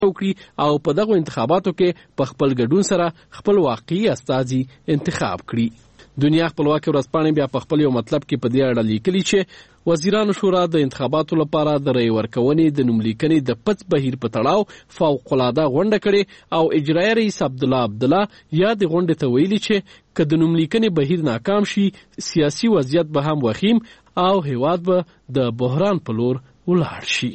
وکړي او په دغه انتخاباتو کې په خپل ګډون سره خپل واقعي استازي انتخاب کړي. دنیا خپلواکي ورځپاڼې بیا په خپل یو مطلب کې په دې اړه لیکلي چې وزیرانو شورا د انتخاباتو لپاره د رای ورکونې د نوملیکنې د پڅ بهیر په تړاو فوق‌العاده غونډه کړې او اجرایي رئیس عبدالله یا د غونډې ته ویلي چې که د نوملیکنې بهیر ناکام شي سیاسي وضعیت به هم وخیم او هیواد به د بحران په لور ولاړ شي.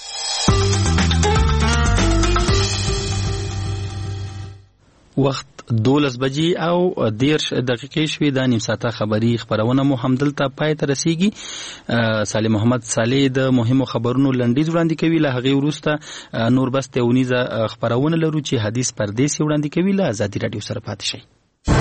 وخت 12 بجې او 10 دقیقې شوې. د نیم ساعته خبری خبرونه مو همدلته پای ته رسیږي. سالم محمد صالح د مهمو خبرونو لنډیز وړاندې کوي. له هغې وروسته نور بس تونیزه خبرونه لرو چې حدیث پردیسي وړاندې کوي. له ازادي رادیو سره پاتې شئ.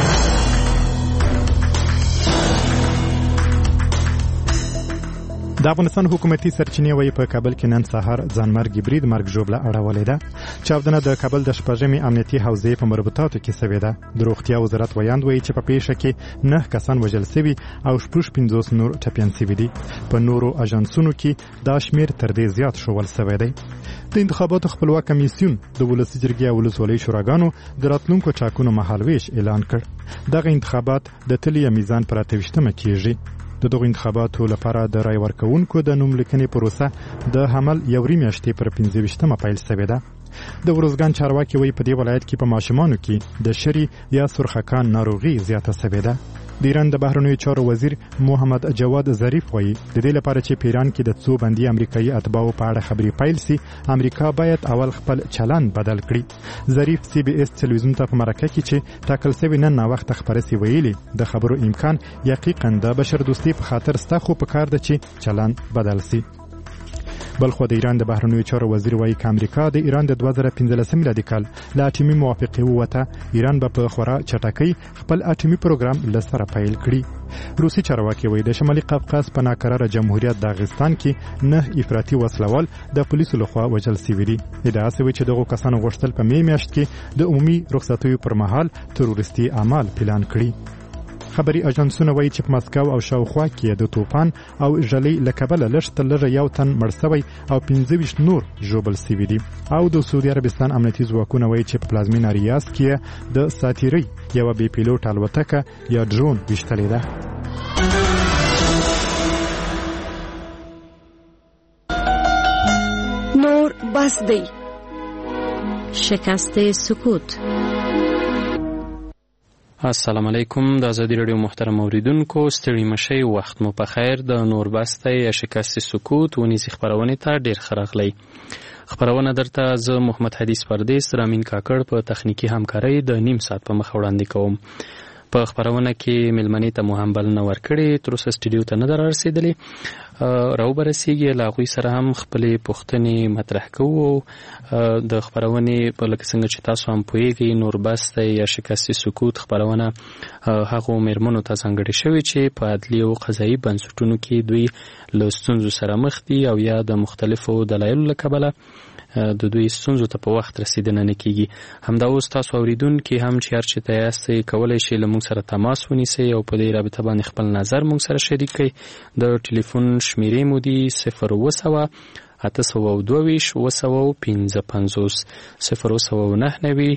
د افغانستان حکومتي سرچینې وایي په کابل کې نن سهار ځانمرګي برید مرګ ژوبله اړولې ده. چاودنه د کابل د شپږمې امنیتي حوزې په مربوطاتو کې شوې ده. د روغتیا وزارت ویاند وایي چې په پیښه کې 9 کسان وژل شوي او 50 نور ټپیان شوي دي. په نورو اژانسونو کې دا شمیر تر دې زیات شول شوی دی. د انتخاباتو خپلواک کمیسیون د ولسي جرګې او ولسوالۍ شوراګانو د راتلونکو ټاکنو مهالویش اعلان کړ. دغه انتخابات د تلې میزان پر 28مه کېږي. د دغه انتخاباتو لپاره د رای ورکونکو د نوملیکنې پروسه د حمل یوري میاشتې پر 25مه پیل شوې ده. د ورزګان چارواکي وایي په دې ولایت کې په ماشومانو کې د شری یا سرخکان ناروغي زیاته شوې ده. د ایران د بهرنیو چارو وزیر محمد جواد ظریف وایي د دې لپاره چې په ایران کې د څو بندي امریکایي اتباعو په اړه خبرې پیل سي امریکا باید اول خپل چلند بدل کړي. ظریف سی بي اس تلویزیون ته په مرکه کې چې ټاکل شوی نن وخت خبرې سی ویلي د خبرو امکان یقینا د بشر دوستي په خاطر ستاسو په کار ده چې چلند بدل سي. بلخو د ایران د بهرنیو چارو وزیر وایي چې امریکا د ایران د 2015 میلادي کال لا اټومي موافقه ووته ایران به په خورا چټکۍ خپل اټومي پروګرام لسره پیل کړي. روسي چارواکي وایي د شمالي قفقاز په ناکراره جمهوریت داغستان کې 9 افراطي وسلوال د پولیسو لخوا وژل شوي دي. ادعا شوې چې دغه کسانو غوښتل په می میاشت کې د عمومي رخصتیو پر مهال تروریستي اعمال پلان کړي. خبري اژانسونه وایي چې په مسکو او شاوخوا کې د طوفان او ژلۍ له کبله لږ تر لږه یو تن مړ شوی او 25 نور ژوبل شوي دي. او د سعودي عربستان امنیتي ځواکونه وایي چې په پلازمینه ریاض کې د ساتیري یوه بې پیلوټ الوتکه یا ډرون ویشتلې ده. نور بس دی. شکست سکوت. السلام علیکم. د ازادي رادیو محترم اوریدونکو ستړي مشئ، وخت مو په خیر. د نور بسته یا شکست سکوت ونیسي خبرونه ته ډیر خراغلی. خبرونه درته زه محمد حدیث پردیس رامین کاکړ په تخنیکی همکارۍ د نیم ساعت په مخ وړاندې کوم. په خبرونه کې ملمنې ته مو هم بلنه ورکړې، تر اوسه سټډیو ته نه ده رارسېدلې. راوبرسېږي له هغوی سره هم خپلې پوښتنې مطرح کوو. د خبرونې په لکه څنګه چې تاسو هم پوهیږئ نور بس دی یا شکست سکوت خبرونه هغو مېرمنو ته ځانګړې شوې چې په عدلي او قضایي بنسټونو کې دوی له ستونزو سره مخ دي او یا د مختلفو دلایلو له کبله د دوی ستونزو ته په وخت رسیدنه نه کیږي. همدا اوس تاسو اوریدونکي هم چې هر چېرته یاستئ کولی شئ له موږ سره تماس ونیسئ او په دې رابطه باندې خپل نظر موږ سره شریک کړئ. د ټلیفون شمیرې مو دي 0 822 955 0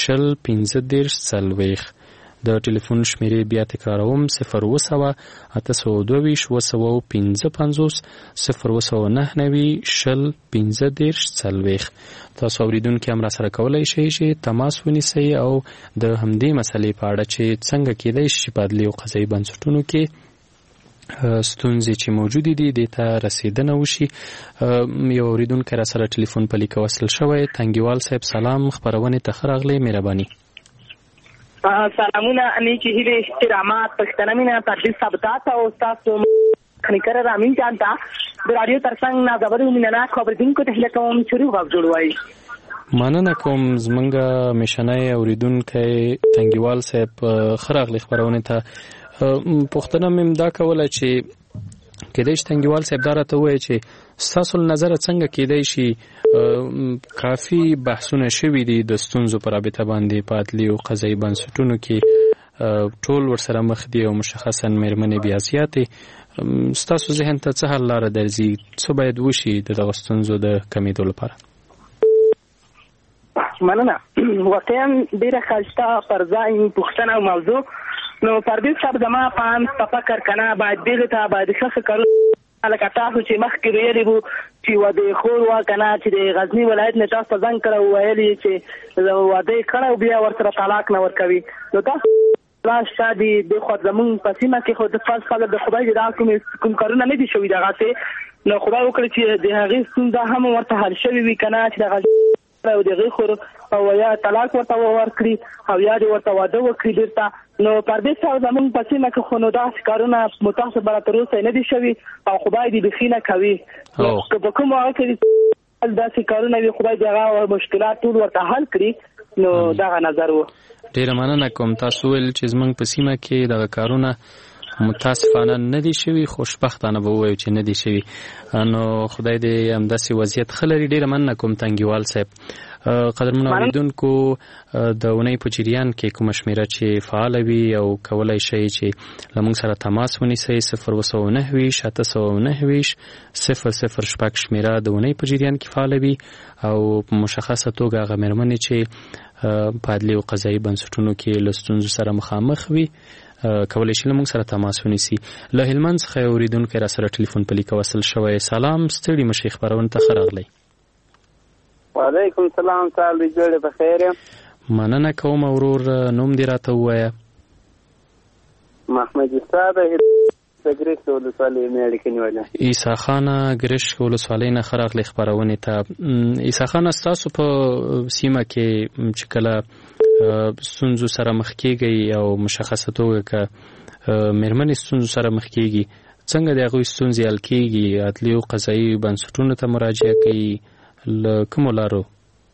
0 د ټلیفون شمیرې بیا تکراروم 0 822 955 0 تاسو اوریدونکي هم را سره کولی شئ چې تماس ونیسئ او د همدې مسلې په اړه چې څنګه کېدای شي په عدلي او قضایي بنسټونو کې ستونزې چې موجودې دي دې ته رسیدنه وشي. یو اوریدونکی را سره ټلیفون په لیکه وصل شوی. تنګیوال صاحب سلام، خبرونې ته ښه راغلی، مهرباني. سلامونه، نیکی هیلې، احترامات، پښتنه مینه، تقدیر سبتات او تاسو خنیکر رامین جان ته د رادیو ترڅنګ نازور مینناک خبردونکو ته هیله کوم چې روغ جوړوي. مننه کوم. زمونږ میشنای اوریدونکی تنګیوال صاحب ښه راغلی خبرونې ته. پوښتنه مې دا کوله چې کېدای شي تنګیوال صاحب دا راته ووایي چې ستاسو له نظره څنګه کېدای شي کافي بحثونه شوي دي د ستونزو په رابطه باندې په عدلي او قضایي بنسټونو کې ټول ورسره مخ دي او مشخصا مېرمنې بیا زیاتې. ستاسو ذهن ته څه حل لاره درځي؟ څه باید وشي د دغه ستونزو د کمېدو لپاره؟ مننه. واقعا ډیره ښایسته پر ځای پوښتنه او موضوع. نو پردیس صاحب زما په فکر کنه باید دغه ته باید ښه کارو لکه تاسو چې مخکې ویلي وو چې واده خور وا کنه چې د غزنی ولایت نه تاسو ځان کړو ویلي چې واده کړو بیا ورسره طلاق نه ورکوي. نو تاسو لا شادي د خو زمون په سیمه کې خو د فاز فاز د خدای د کوم کارونه نه دي شوی دغه ته. نو خدای وکړي چې د هغې ستونزه هم ورته حل شوی وي کنه چې دغه او دغه خور او یا طلاق ورته ورکړي او یا د ورته واده وکړي درته. نو پردیس صاحب زمون په سیمه کې خو نو داسې کارونه متاسف بر تر اوسه نه دي شوی او خدای دې بخینه کوي. که په کوم وخت کې داسې کارونه وي خدای دغه مشکلات ټول ورته حل کړي. نو دغه نظر وو. ډیره مننه کوم. تاسو ول چې زمونږ په سیمه کې دغه کارونه متاسفانه نه دي شوي، خوشبختانه به ووایو چې نه دي شوي. نو خدای دې همداسې وضعیت ښه لري. ډیره مننه کوم تنګیوال صاحب. قدرمنو اوریدونکو د اونۍ په جریان کې کومه شمیره چې فعاله وي او کولی شئ چې له موږ سره تماس ونیسئ 029-829-0006 شمیره د اونۍ په جریان کې فعاله وي او په مشخصه توګه هغه مېرمنې چې په عدلي او قضایي بنسټونو کې له ستونزو سره مخامخ وي کولی شي له موږ سره تماس ونیسي. له هلمند څخه اوریدونکی را سره ټلیفون په لیکه وصل شوی. سلام، ستړي مشئ، خپرونې ته ښه راغلی. وعلیکم سلام، سهار دې جوړې په خیر یم. مننه کوم ورور، نوم دې راته ووایه. محمد عیسی د ګرشک ولسوالۍ میاړې کې نیولې. عیسی خانه ګرشک ولسوالۍ نه ښه راغلی خپرونې ته. عیسی خانه، ستاسو په سیمه کې چې کله ستونزو سره مخ کېږئ او مشخصه توګه که مېرمنې ستونزو سره مخ کېږي، څنګه د هغوی ستونزې حل کېږي؟ عدلي او قضایي بنسټونو ته مراجعه کوي؟ له کومو لارو؟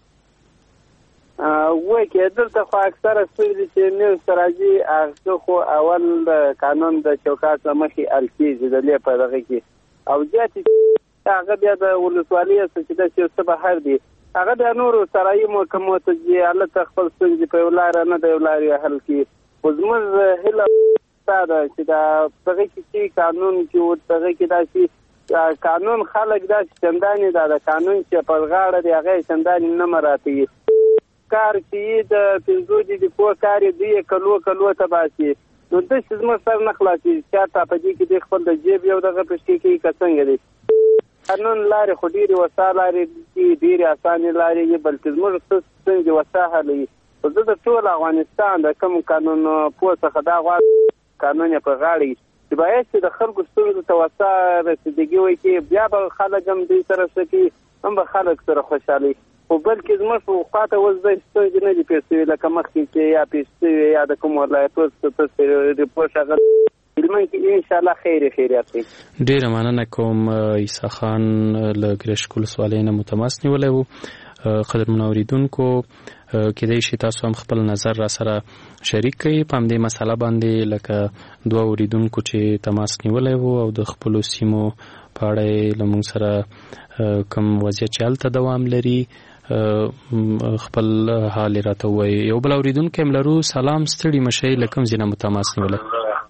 وایي دلته خو اکثره ستونزې چې نوي سره راځي هغه خو اول د قانون د چوکاټ له مخې حل کېږي د دې په دغه کې، او زیاتې هغه بیا د ولسوالۍ چې داسې څه بهر دي هغه د نورو سرایي محکمو ته ځي، هلته خپل ستونزې په یو لاره نه د یو لارې حل کړي. خو زموږ هیله دا ده چې د دغه کې چې قانون کې دغه کې داسې قانون خلک داسې چندانې دا د قانون چې په غاړه دی هغه چندانې نه مراعتوي. کار چې د پنځو دي د پوه کار یې دوی کلو ته باسي، نو داسې زموږ سر نه خلاصېږي. چاته په دې کې د خپل د جیب یو دغه پشکې کوي که څنګه دی. قانون لارې خو ډېرې وسا لارې دي، ډېرې اسانې لارې دي، بلکې زموږ ستونزې وسا حلوي. خو زه د ټول افغانستان د کوم قانون پوه څخه دا غواړم قانون یې په غاړه چې باید چې د خلکو ستونزو ته وسا رسیدګي وکړي، بیا به خلک هم دوی سره ښه کوي، هم به خلک سره خوشحالي. خو بلکې زموږ خواته اوس داسې ستونزې نه دي پېښ شوي لکه مخکې چې یا پېښ شوي یا د کوم ولایتو ریپورټ هغه هلمند کې انشاءالله خیریت دی. ډېره مننه کوم. عیسی خان له ګرشک ولسوالۍ نه متماس نیولی و. قدرمنو اوریدونکو، کېدای شي تاسو هم خپل نظر را سره شریک کړئ په همدې مسله باندې، لکه دوه اوریدونکو چې تماس نیولی و او د خپلو سیمو په اړه یې له موږ سره کوم وضعیت چې هلته دوام لري خپل حال یې راته ووایي. یو بل اوریدونکی هم لرو. سلام، ستړي مشئ، له کوم ځای نه مو تماس نیولی؟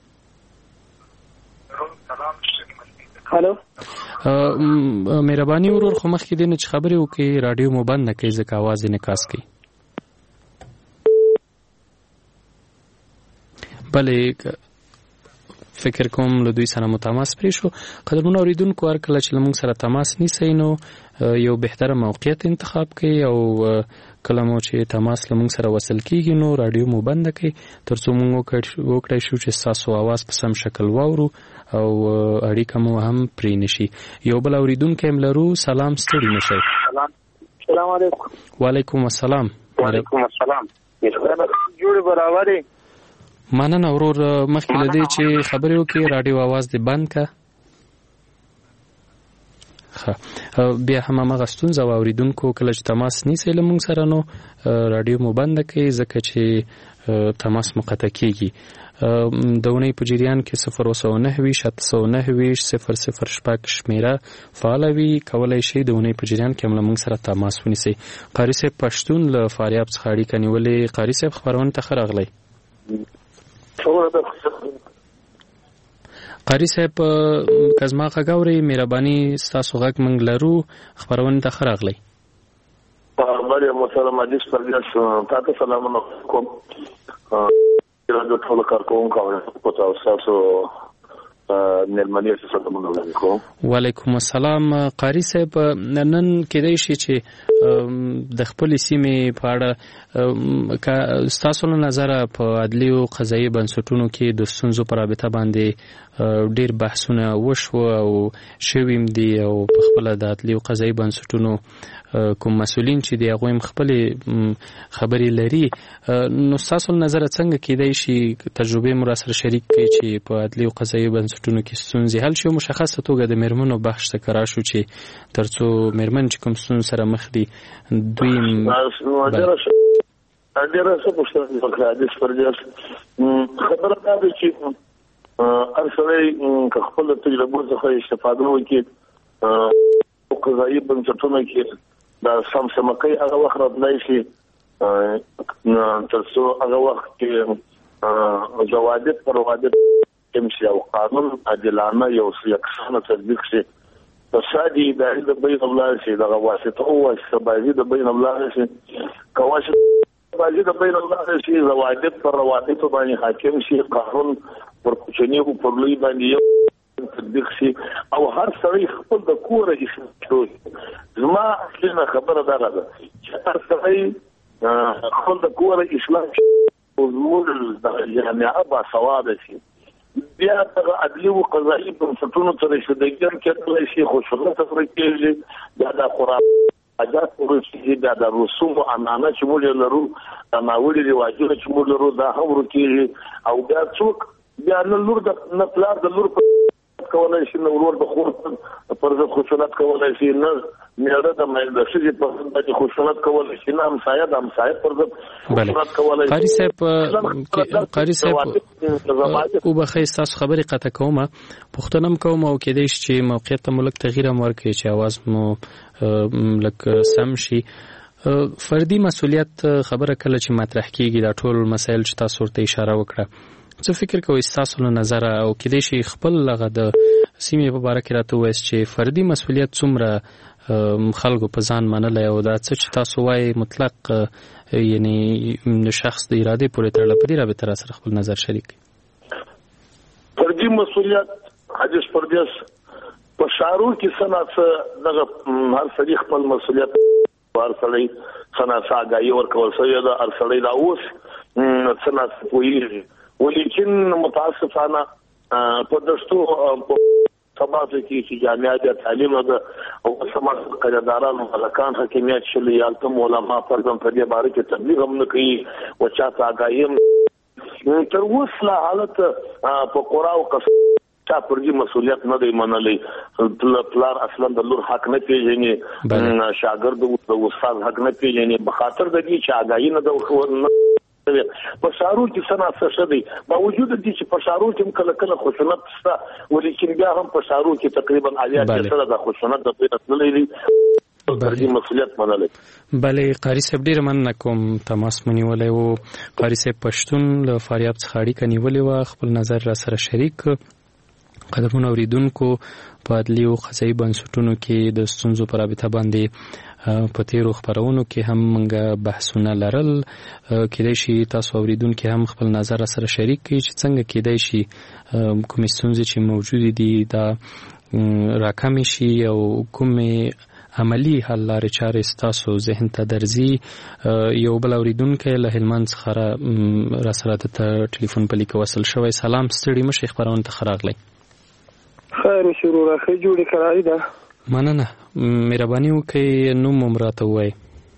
هلو، مهرباني ورور، خو مخکې دی نه چې خبرې وکړي راډیو مو بند نه کوي ځکه اواز یې انعکاس کوي. بلې فکر کوم له دوی سره مو تماس پرې شو. قدرمنو اوریدونکو، هر کله چې له موږ سره تماس نیسئ نو یو بهتره موقعیت انتخاب کړئ او کله مو چې تماس له موږ سره وصل کېږي نو راډیو مو بنده کړئ تر څو موږ وکړی شو چې ستاسو اواز په سم شکل واورو او اړیکه مو هم پرې نشي. یو بل اوریدونکی هم لرو. سلام، ستړي مشئ. سلام علیکم. وعلیکم السلام. وعلیکم السلام. جوړ برابرې. مننه ورور، مخکې له دې چې خبرې وکړې راډیو اواز دې بند که. بیا هم همغه ستونزه و اوریدونکو، کله چې تماس نیسئ له موږ سره نو راډیو مو بنده کړئ ځکه چې تماس مو قطع کېږي. د اونۍ په جریان کې 029-829-0006 شمیره فعاله وي. کولی شئ د اونۍ په جریان کې هم له موږ سره تماس ونیسئ. قاري صاحب پښتون له فاریاب څخه اړیکه نیولې. قاري صاحب، خپرونې ته ښه راغلی. قاری صاحب، که زما غږ اورئ مهرباني ستاسو غږ موږ لرو. خپرونې ته ښه راغلی. بله محترم حدیث پردیس تاسو سلامونه کوم د ټول کارکونکو او تاسو نرمنیه سلامونه علیکم. وعلیکم السلام. قاری صاحب نن کېدای شي چې د خپل سیمې په اړه تاسو له نظر په عدلي او قضایي بنسټونو کې د ستونزو پر رابطه باندې ډیر بحثونه وشو او شویم دي او په خپل د عدلي او قضایي بنسټونو کوم مسؤلین چې دی هغه خپل خبري لري. نو تاسو له نظر څنګه کېدای شي تجربه مو سره شریک کړئ چې په عدلي او قضایي بنسټونو کې ستونزې حل شي؟ مشخصه توګه د میرمنو بحث تکرار شو چې ترڅو میرمن چې کوم ستونزې سره مخ دي دوی ډیره څه پوښتنه وکړه د سپرجاس خبره دا ده چې ارسلې خپل تجربه څخه استفاده وکړي قضایي بنسټونو کې دا سمسمکۍ هغه وخت راتلای شي ترڅو هغه وخت کې ضوابط پر ضوابط کوم شي او قانون عادلانه یو یکسانه تطبیق شي. فسادي د بین الله شي د واسطه او سبازي د بین الله شي کواش سبازي د بین الله شي ضوابط پر ضوابط باندې حاکم شي قانون پر کوچنی او پر لوی باندې تطبیق شي او هر سړی خپل د کور اصلاح. زما اصلي خبره دا ده چې هر سړی خپل د کور اصلاح او زموږ د جامعه با ثواب شي. بیا د عدلي او قضایي بنسټونو سره شدګر کېدای شي خو شغله تفریقي یا د خرافات ورسېږي د رسوم او امانه چې موږ لرو د ماوړي رواجونه چې موږ لرو دا هم ورکېږي او بیا څوک بیا نه لور د نه پلار د لور کولای شي نو ورور د خور پر ځای خصوصیت کولای شي نه میاده د مېل د شي په ځای خصوصیت کولای شي نه همسایه د همسایه پر ځای خصوصیت کولای شي. قاری صاحب او بخیر تاسو خبرې قطع کوم پښتنم کوم او کېدای شي چې موقعیت ته ملک تغییر هم ورکړي چې आवाज مو لک سم شي. فردي مسؤلیت خبره کله چې مطرح کیږي دا ټول مسایل چې تاسو ورته اشاره وکړه څه فکر کوئ تاسو له نظر او کېدای شي خپل لغه د سیمې په اړه کې راته وایي چې فردي مسؤلیت څومره خلکو په ځان منلای او دا څه چې تاسو وایي مطلق یعنی شخص د اراده پورې تړل پرې رابطه را سره خپل نظر شریک. فردي مسؤلیت حدیث پردیس په شارو کې سنت دغه هر سړي خپل مسؤلیت هر سړي سنت ساګي ورکول سوی دا هر سړي دا اوس سنت ویل ولیکن متاسفانه په دستو سباته کې چې جامعه د تعلیم او سماج قراردادانو ملکان حکمیت شلي التم علماء پردم په دې باره کې تبلیغ هم نه کوي او چاته آگاهیم تر اوسه حالت په قراو چا پرځي مسؤلیت نه دی منلې پلار اصلا د لور حق نه پیژني شاګرد د استاد حق نه پیژني په خاطر د دې چې آگاهی نه د په شارو کې سنت څه دی باوجود دي چې په شارو کې کله کله خصوصیت شته ولیکن بیا هم په شارو کې تقریبا الیات سره د خصوصیت د پیټ نه لري د مسؤلیت منلې. بله قاری صاحب ډیر مننه کوم تماس منیولای او قاری صاحب پښتون له فاریاب څخه اړیکه نیولې و خپل نظر را سره شریک قدرمن اوریدونکو په عدلي او قضایي بنسټونو کې د ستونزو پر رابطه باندې په تیرو خبرونو کې هم موږ بحثونه لرل. کېدای شي تاسو اوریدونکو هم خپل نظر سره شریک کړئ چې څنګه کېدای شي کومې ستونزې چې موجود دي دا راکم شي او کومې عملی حل لارې چارې تاسو ذهن ته درځي. یو بل اوریدونکو له هلمند څخه را سره د ټلیفون په لیک وصل شوی. سلام ستړي مشه خبرونه ته خراغلی. خیر شروع راخې جوړې کړای ده. مننه مهرباني وکړئ نوم مو راته ووایئ.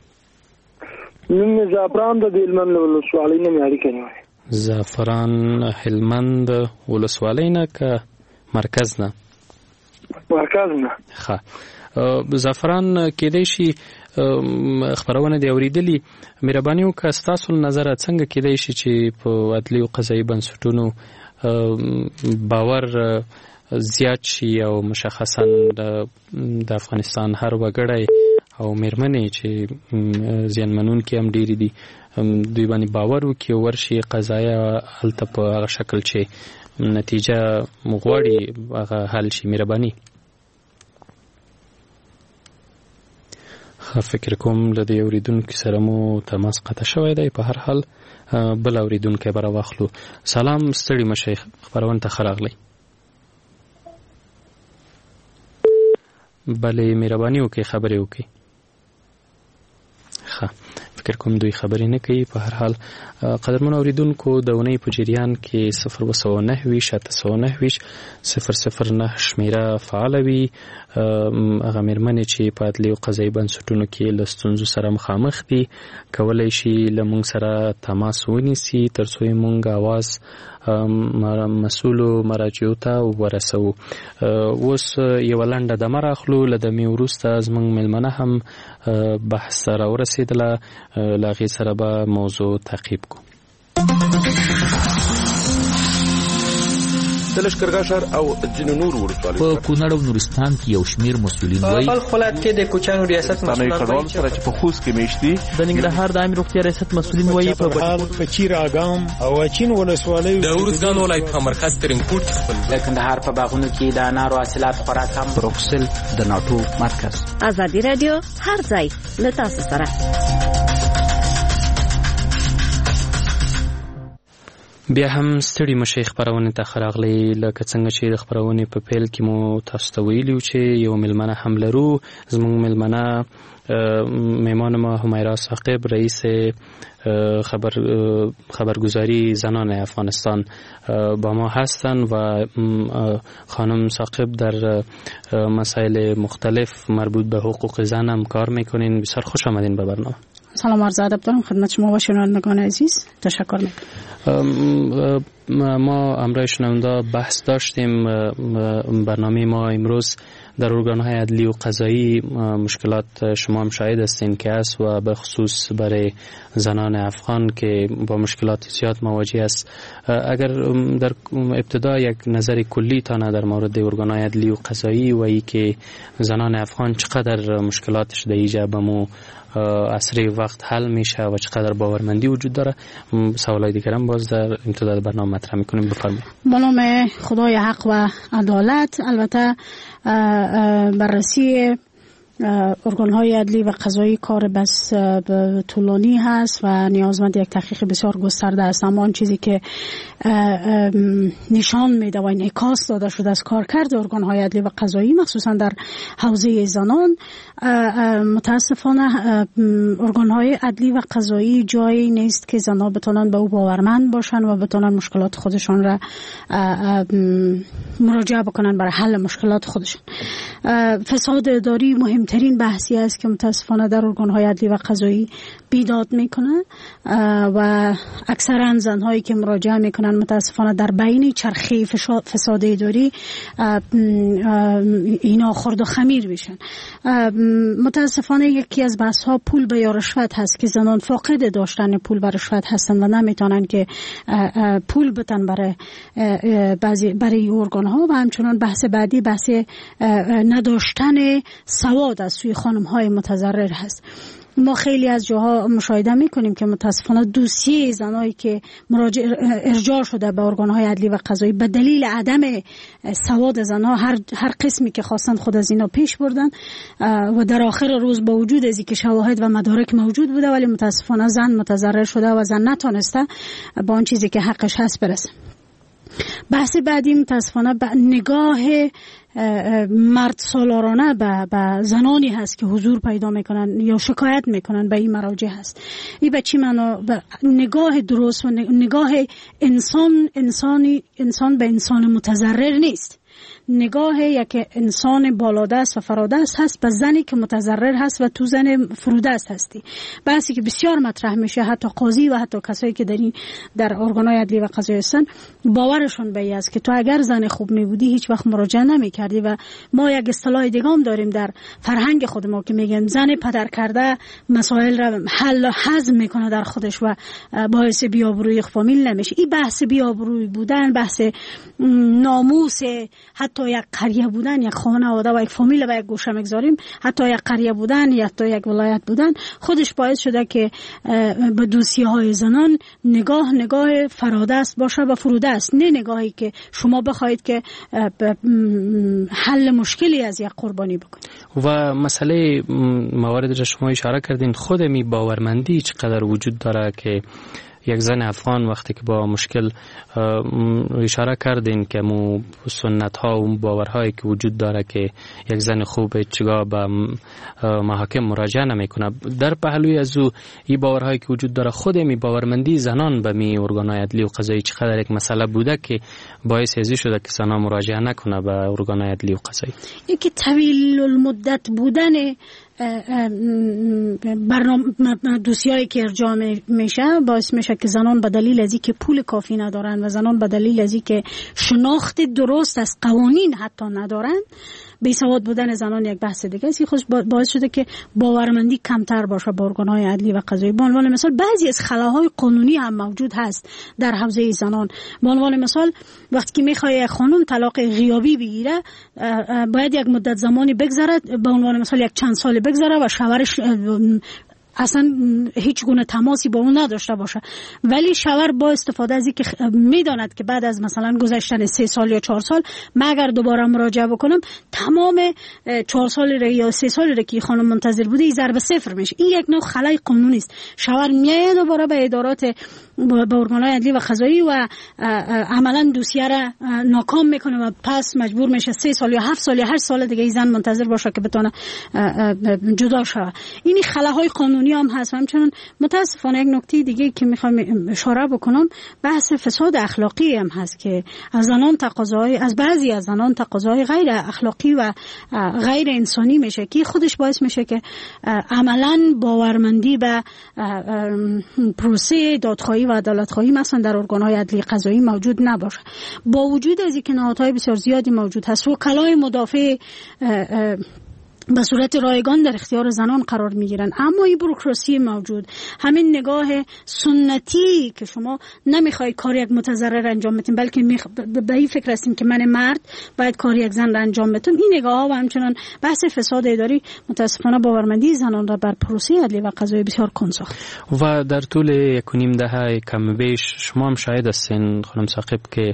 نوم مې زعفران د هلمند ولسوالۍ نه مې اړیکه نیولې. زعفران هلمند ولسوالۍ نه که مرکز نه؟ مرکز نه. ښه زعفران کېدای شي خبرونه دې اورېدلي مهرباني وکړه ستاسو له نظره څنګه کېدای شي چې په عدلي او قضایي بنسټونو باور زیات شي او مشخصا د افغانستان هر وګړی او میرمنې چې زیانمنونکي هم ډېرې دي دوی باندې باور وکړي ورشي قضایه هلته په هغه شکل چې نتیجه غواړي هغه حل شي. مهرباني. فکر کوم له دې اوریدونکو سره مو تماس قطع شوی دی. په هر حال بل اوریدونکو به راواخلو. سلام، ستړي مشي، خبرونه ته راغلی. بله، مهرباني وکړئ خبرې وکړئ. فکر کوم دوی خبرې نه کوي. په هر حال قدرمن اوریدونکو د اونۍ په جریان کې 029 شمیره فعال وي. هغه مېرمنې چې په عدلي او قضایي بنسټونو کې له ستونزو سره مخامخ دي کولی شي له موږ سره تماس ونیسي تر څو یې موږ اواز مسؤلو مراجعو ته ورسوو. اوس یوه لنډه دمه راخلو. له دمې وروسته زموږ مېلمنه هم بحث ته راورسېدله. له هغې سره به موضوع تعقیب کړو. د لښکرګاه ښار او ځینو نورو ولسوالیو په کونړ او نورستان کې یو شمېر مسؤلین وایي په خپل ولایت کې د کوچیانو ریاست مسؤلین وایي سره چې په خوست کې میشتي. د ننګرهار د عامه روغتیا ریاست مسؤلین وایي په چیر اګام او اچین ولسوالیو د ورزګان ولایت په مرکز ترنګپوټ خپل د کندهار په باغونو کې د انارو حاصلات خورا کم. بروکسل د ناټو مرکز. ازادي رادیو هر ځای له تاسو سره. بیا هم ستړي مشي خبرونه ته راغلي. لکه څنګه چې د خبرونه په پیل کې مو تاسو ته ویلو چې یو ملمنه هم لرو. زموږ ملمنه میمان ما حمیرا ثاقب رئیس خبرگزاری زنان افغانستان با ما هستند و خانم ثاقب در مسائل مختلف مربوط به حقوق زن هم کار میکنین. بسیار خوش آمدین به برنامه. سلام عرض ادب دارم خدمت شما و شنوندگان عزیز. تشکر میکنم. ما همراه شنونده بحث داشتیم. برنامه ما امروز در ارگان‌های عدلی و قضایی مشکلات شما هم شاهد هستین که است و به خصوص برای زنان افغان که با مشکلات زیاد مواجه است. اگر در ابتدا یک نظر کلی تانه در مورد ارگان‌های عدلی و قضایی و ای که زنان افغان چقدر مشکلاتش در اینجا به مو اسری وقت حل میشه و چقدر باورمندی وجود داره، سوالای دیگر هم باز در امتداد برنامه مطرح میکنیم. بفرمایید. به نام خدای حق و عدالت. البته بررسی ارگان‌های عدلی و قضایی کار بس طولانی هست و نیازمند یک تحقیق بسیار گسترده است، اما آن چیزی که نشان میده و انعکاس داده شده از کارکرد ارگان‌های عدلی و قضایی مخصوصا در حوزه زنان، متاسفانه ارگان‌های عدلی و قضایی جایی نیست که زنان بتونن به او باورمند باشن و بتونن مشکلات خودشان را مراجعه بکنن برای حل مشکلات خودشان. فساد اداری مهمترین بحثی است که متاسفانه در ارگان‌های عدلی و قضایی بیداد میکنه و اکثرا زنهایی که مراجعه میکنن متاسفانه در بین چرخه فساد اداری اینا خرد و خمیر میشن. متاسفانه یکی از بحث‌ها پول به یا رشوت هست که زنان فاقد داشتن پول و رشوت هستن و نمیتونن که پول بتن برای ارگان‌ها. و همچنان بحث بعدی بحث نداشتن سواد از سوی خانم‌های متضرر هست. ما خیلی از جاها مشاهده میکنیم که متاسفانه دوسیه زنایی که ارجاع شده به ارگان‌های عدلی و قضایی به دلیل عدم سواد زنها هر قسمی که خواستن خود از اینا پیش بردن و در آخر روز با وجود از اینکه شواهد و مدارک موجود بوده ولی متاسفانه زن متضرر شده و زن نتونسته با اون چیزی که حقش هست برسه. بحث بعدی متاسفانه نگاه مرد سالارانه به زنانی هست که حضور پیدا میکنن یا شکایت میکنن به این مراجع هست. این به چی معنا؟ نگاه درست و نگاه انسان به انسان متضرر نیست. نگاه یک انسان بالادست و فرادست هست به زنی که متضرر هست و تو زن فرودست هستی. بحثی که بسیار مطرح میشه، حتی قاضی و حتی کسایی که در ارگان‌های عدلی و قضایی هستن باورشون به این است که تو اگر زن خوب میبودی هیچ وقت مراجعه نمیکردی. و ما یک اصطلاح دیگه هم داریم در فرهنگ خود ما که میگن زن پدر کرده مسائل را حل و هضم میکنه در خودش و باعث بی‌آبرویی فامیل نمیشه. این بحث بی‌آبرویی بودن، بحث ناموس، حتی حتی یک قریه بودن، یک خانواده و یک فامیل و یک گوشه میگذاریم، حتی یک قریه بودن یا حتی یک ولایت بودن، خودش باعث شده که به دوسیه های زنان نگاه فرادست باشه و فرودست، نه نگاهی که شما بخواید که حل مشکلی از یک قربانی بکنید. و مسئله مواردی را شما اشاره کردین، خود می باورمندی چقدر وجود داره که یک زن افغان وقتی که با مشکل اشاره کردین که مو سنت ها و باورهایی که وجود داره که یک زن خوب چگاه به محاکم مراجعه نمیکنه، در پهلوی از او این باورهایی که وجود داره، خود می باورمندی زنان به می ارگان‌های عدلی و قضایی چقدر یک مسئله بوده که باعث ازی شده که زنان مراجعه نکنه به ارگان‌های عدلی و قضایی؟ یکی طویل المدت بودن دوسیه‌ای که ارجاع میشه باعث میشه که زنان به دلیل از اینکه پول کافی ندارن و زنان به دلیل از اینکه شناخت درست از قوانین حتی ندارن، بی‌سواد بودن زنان یک بحث دیگه است. خودش باعث شده که باورمندی کمتر باشه با ارگان‌های عدلی و قضایی. به عنوان مثال بعضی از خلاهای قانونی هم موجود هست در حوزه زنان. به عنوان مثال وقتی که میخواد خانم طلاق غیابی بگیره، باید یک مدت زمانی بگذره، به عنوان مثال یک چند سال بگذره و شوهرش اصلا هیچ گونه تماسی با اون نداشته باشه، ولی شوهر با استفاده از اینکه میداند که بعد از مثلا گذشتن 3 سال یا 4 سال من اگر دوباره مراجعه بکنم تمام 4 سال یا 3 سال که خانم منتظر بوده این ضرب صفر میشه. این یک نوع خلای قانونی است. شوهر میاد دوباره به ادارات با ارگان‌های عدلی و قضایی و عملا دوسیه را ناکام میکنه و پس مجبور میشه 3 سال یا 7 سال یا 8 سال دیگه این زن منتظر باشه که بتونه جدا شه. این خلاهای قانونی هم هست. همچنین متاسفانه یک نکته دیگه که میخوام اشاره بکنم بحث فساد اخلاقی هم هست که از بعضی از زنان تقاضای غیر اخلاقی و غیر انسانی میشه که خودش باعث میشه که عملا باورمندی به پروسه دادخواهی و عدالت‌خواهی مثلا در ارگان‌های عدلی قضایی موجود نباشه. با وجود از اینکه نهادهای بسیار زیادی موجود هست، وکلای مدافع به صورت رایگان در اختیار زنان قرار میگیرن، اما این بروکراسی موجود، همین نگاه سنتی که شما نمیخوای کار یک متضرر انجام بدین بلکه به این فکر هستین که من مرد باید کار یک زن را انجام بدم، این نگاه ها و همچنان بحث فساد اداری متاسفانه باورمندی زنان را بر پروسه عدلی و قضایی بسیار کند ساخت. و در طول 1.5 دهه کم بیش شما هم شاهد هستین خانم ثاقب که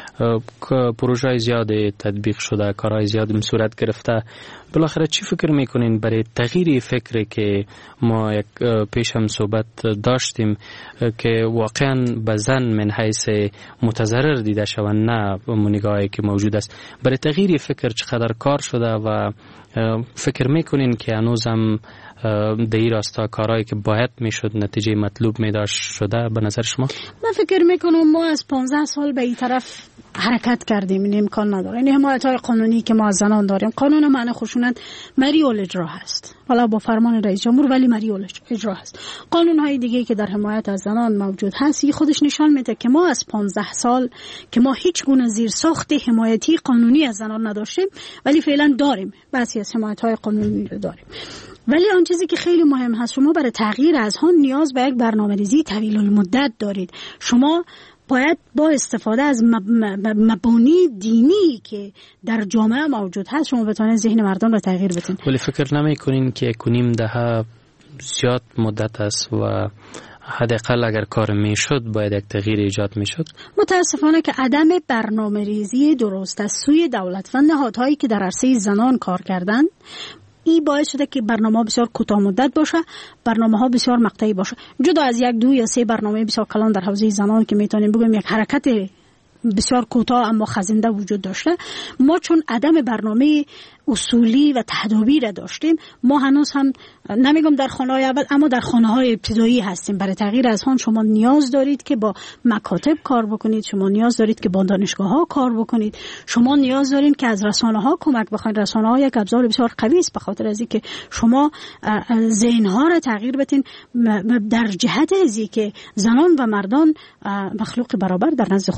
پروژه زیاد تطبیق شده، کارهای زیاد صورت گرفته. بالاخره چی فکر میکنین برای تغییر فکری که ما یک پیش هم صحبت داشتیم که واقعا به زن من حیث متضرر دیده شود نه نگاهی که موجود است، برای تغییر فکر چقدر کار شده و فکر میکنین که هنوزم در این راستا کارهایی که باید میشد نتیجه مطلوب میداشت شده به نظر شما؟ من فکر میکنم ما از 15 سال به این طرف حرکت کردیم، این امکان نداره. این حمایت‌های قانونی که ما از زنان داریم، قانون منع خشونت مریول اجرا هست، حالا با فرمان رئیس جمهور، ولی مریول اجرا هست. قانون‌های دیگه که در حمایت از زنان موجود هست، این خودش نشان میده که ما از 15 سال که ما هیچ گونه زیرساخت حمایتی قانونی از زنان نداشتیم، ولی فعلا داریم، بعضی از حمایت‌های قانونی رو داریم. ولی آن چیزی که خیلی مهم هست، شما برای تغییر از آن نیاز به یک برنامه‌ریزی طویل المدت دارید. شما باید با استفاده از مبانی دینی که در جامعه موجود هست شما بتونید ذهن مردم را تغییر بدین. ولی فکر نمی‌کنین که 1.5 دهه زیاد مدت است و حداقل اگر کار میشد باید یک تغییر ایجاد میشد؟ متاسفانه که عدم برنامه‌ریزی درست از سوی دولت و نهادهایی که در عرصه زنان کار کردن، این باعث شده که برنامه بسیار کوتاه مدت باشه، برنامه ها بسیار مقطعی باشه. جدا از 1، 2 یا 3 برنامه بسیار کلان در حوزه زنان که میتونیم بگیم یک حرکت بسیار کوتاه اما خزنده وجود داشته، ما چون عدم برنامه اصولی و تدابیر را داشتیم، ما هنوز هم نمیگم در خانه‌های اول اما در خانه‌های ابتدایی هستیم. برای تغییر از آن شما نیاز دارید که با مکاتب کار بکنید، شما نیاز دارید که با دانشگاه‌ها کار بکنید، شما نیاز دارید که از رسانه‌ها کمک بخواید. رسانه‌ها یک ابزار بسیار قوی است به خاطر از اینکه شما ذهن‌ها را تغییر بدین در جهت از اینکه زنان و مردان مخلوق برابر در نزد خداوند هستند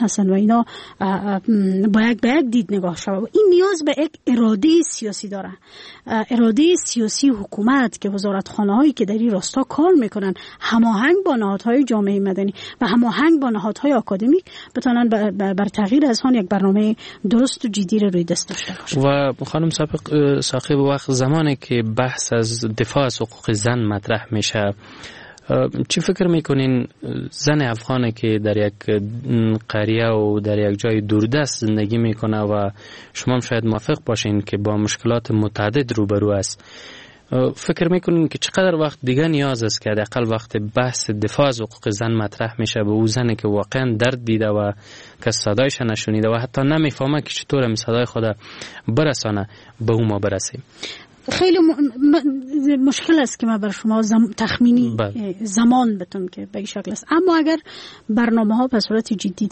هستند و اینا باید به یک دید نگاه شود. این نیاز به یک اراده سیاسی داره، اراده سیاسی حکومت که وزارتخانه هایی که در این راستا کار میکنن هماهنگ با نهادهای جامعه مدنی و هماهنگ با نهادهای آکادمیک بتونن بر تغییر اذهان یک برنامه درست و جدی رو روی دست داشته باشن. و خانم صاحب وقت زمانی که بحث از دفاع از حقوق زن مطرح میشه، چی فکر میکنین زن افغانی که در یک قریه و در یک جای دوردست زندگی میکنه و شما هم شاید موافق باشین که با مشکلات متعدد روبرو است، فکر میکنین که چقدر وقت دیگه نیاز است که حداقل وقت بحث دفاع از حقوق زن مطرح میشه به او زنی که واقعا درد دیده و که صدایش نشنیده و حتی نمیفهمه که چطور می صدای خود برسانه به او ما برسیم؟ خیلی مشکل است که ما بر شما تخمینی زمان بتونم که به این شکل است، اما اگر برنامه ها به صورت جدی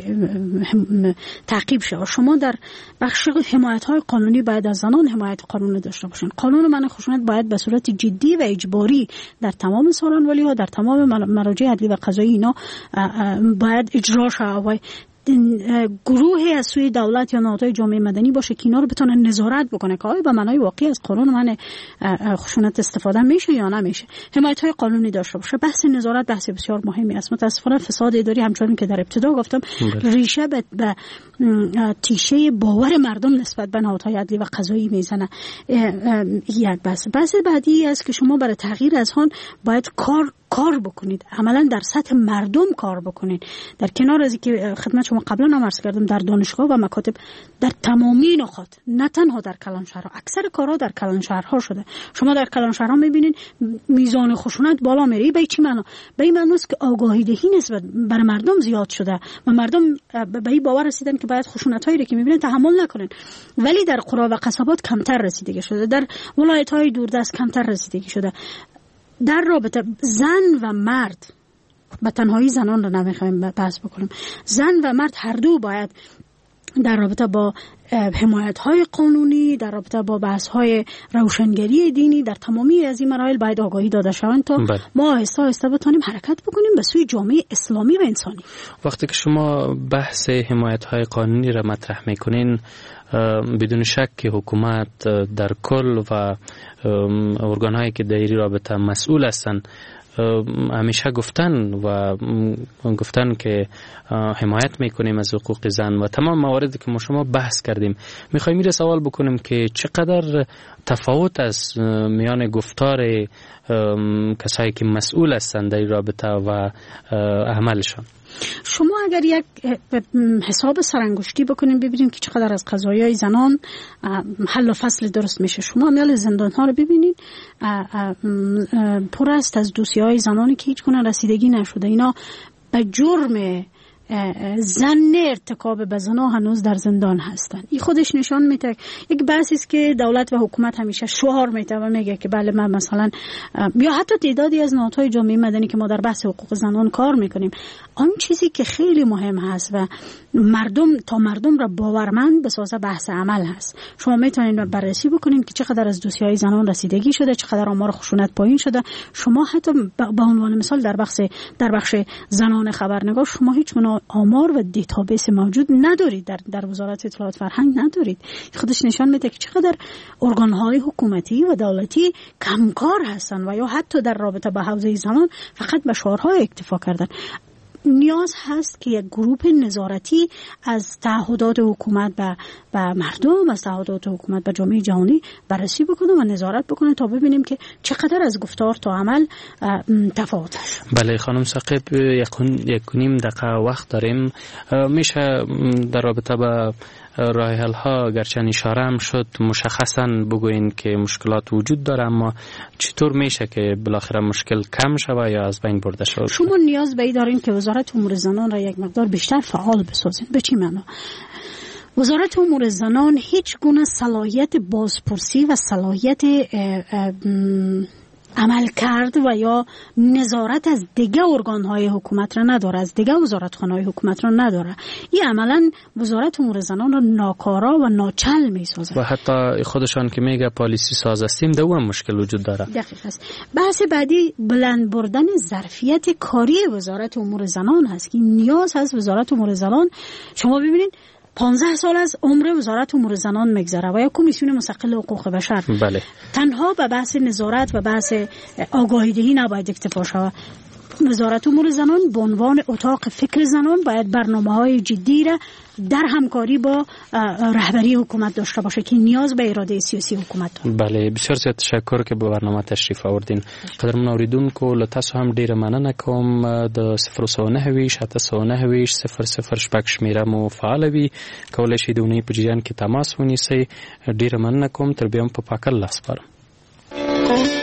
تعقیب شود، شما در بخش حمایت های قانونی باید از زنان حمایت قانونی داشته باشین. قانون منع خشونت باید به صورت جدی و اجباری در تمام سارنوالی ها، در تمام مراجع عدلی و قضایی اینا باید اجرا شود. گروهی از سوی دولت یا نهادهای جامعه مدنی باشه که اینا رو بتونن نظارت بکنه که آیا به معنای واقعی از قانون منع خشونت استفاده میشه یا نمیشه. حمایت های قانونی داشته باشه. بحث نظارت بحث بسیار مهمی است. متاسفانه فساد اداری همچنین که در ابتدا گفتم ریشه به تیشه باور مردم نسبت به نهادهای عدلی و قضایی میزنه. یک بحث بعدی است که شما برای تغییر اذهان باید کار بکنید، عملا در سطح مردم کار بکنید. در کنار از که خدمت شما قبلا هم عرض کردم در دانشگاه و مکاتب در تمامی نقاط، نه تنها در کلانشهرها، اکثر کارها در کلانشهرها شده. شما در کلانشهرها میبینید میزان خشونت بالا میره. به چی معنا؟ به این معنی است که آگاهی دهی نسبت بر مردم زیاد شده و مردم به این باور رسیدن که باید خشونتایی رو که میبینن تحمل نکنن. ولی در قرى و قصبات کمتر رسیدگی شده، در ولایت‌های دوردست کمتر رسیدگی شده. در رابطه زن و مرد، به تنهایی زنان رو نمیخوایم بحث بکنیم، زن و مرد هر دو باید در رابطه با حمایت‌های قانونی، در رابطه با بحث‌های روشنگری دینی، در تمامی از این مراحل باید آگاهی داده شوند تا ما آهسته آهسته بتونیم حرکت بکنیم به سوی جامعه اسلامی و انسانی. وقتی که شما بحث حمایت‌های قانونی را مطرح می‌کنین، بدون شک که حکومت در کل و ارگان‌هایی که در این رابطه مسئول هستند همیشه گفتن که حمایت میکنیم از حقوق زن و تمام مواردی که ما شما بحث کردیم. میخوایم میره سوال بکنیم که چقدر تفاوت از میان گفتار کسایی که مسئول هستند در این رابطه و عملشان. شما اگر یک حساب سرانگشتی بکنیم ببینیم که چقدر از قضایای زنان حل و فصل درست میشه. شما امیال زندان ها رو ببینید پر است از دوسیه‌های زنانی که هیچ گونه رسیدگی نشده. اینا به جرم زن ارتکاب به زنا هنوز در زندان هستن. این خودش نشان میده یک بحثی است که دولت و حکومت همیشه شعار میده و میگه که بله ما مثلا یا حتی تعدادی از نهادهای جامعه مدنی که ما در بحث حقوق زنان کار میکنیم، آن چیزی که خیلی مهم هست و مردم را باورمند بسازه بحث عمل هست. شما میتونید بررسی بکنید که چقدر از دوسیه‌های زنان رسیدگی شده، چقدر آمار خشونت پایین شده. شما حتی به عنوان مثال در بخش زنان خبرنگار شما هیچ گونه آمار و دیتابیس موجود ندارید، در وزارت اطلاعات فرهنگ ندارید. خودش نشان میده که چقدر ارگان‌های حکومتی و دولتی کمکار هستن و یا حتی در رابطه با حوزه زنان فقط به شعارهای اکتفا کردن. نیاز هست که یک گروه نظارتی از تعهدات حکومت به مردم، از تعهدات حکومت به جامعه جهانی بررسی بکنه و نظارت بکنه تا ببینیم که چقدر از گفتار تا عمل تفاوت است. بله خانم ثاقب، یک نیم دقیقه وقت داریم. میشه در رابطه با راه حل ها گرچه اشاره هم شد مشخصا بگوین که مشکلات وجود داره، اما چطور میشه که بالاخره مشکل کم شود یا از بین برده شود؟ شما نیاز به این دارین که وزارت امور زنان را یک مقدار بیشتر فعال بسازین. به چی معنا؟ وزارت امور زنان هیچ گونه صلاحیت بازپرسی و صلاحیت عمل کرد و یا نظارت از دیگه ارگان‌های حکومت را نداره، از دیگه وزارتخانه‌های حکومت را نداره. این عملاً وزارت امور زنان را ناکارا و ناچل می‌سازه و حتی خودشان که میگه پالیسی ساز هستیم ده هم مشکل وجود داره. دقیق است. بحث بعدی بلند بردن ظرفیت کاری وزارت امور زنان هست که نیاز هست وزارت امور زنان. شما ببینید 15 سال از عمر وزارت امور زنان میگذره و یا کمیسیون مستقل حقوق بشر بله. تنها به بحث نظارت و بحث آگاهی دهی نباید اکتفا شود. وزارت امور زنان به عنوان اتاق فکر زنان باید برنامه‌های جدی را در همکاری با رهبری حکومت داشته باشه که نیاز به اراده سیاسی حکومت داره. بله، بسیار زیاد تشکر که به برنامه تشریف آوردین. قدرمن اوریدونکو له تاسو هم ډیره مننه کوم. د 009 شمیره مو فعال وي، کولای شئ د اونۍ په جریان کې تماس ونیسئ. ډیره مننه کوم. تر بیا هم په پاک الله سپارم.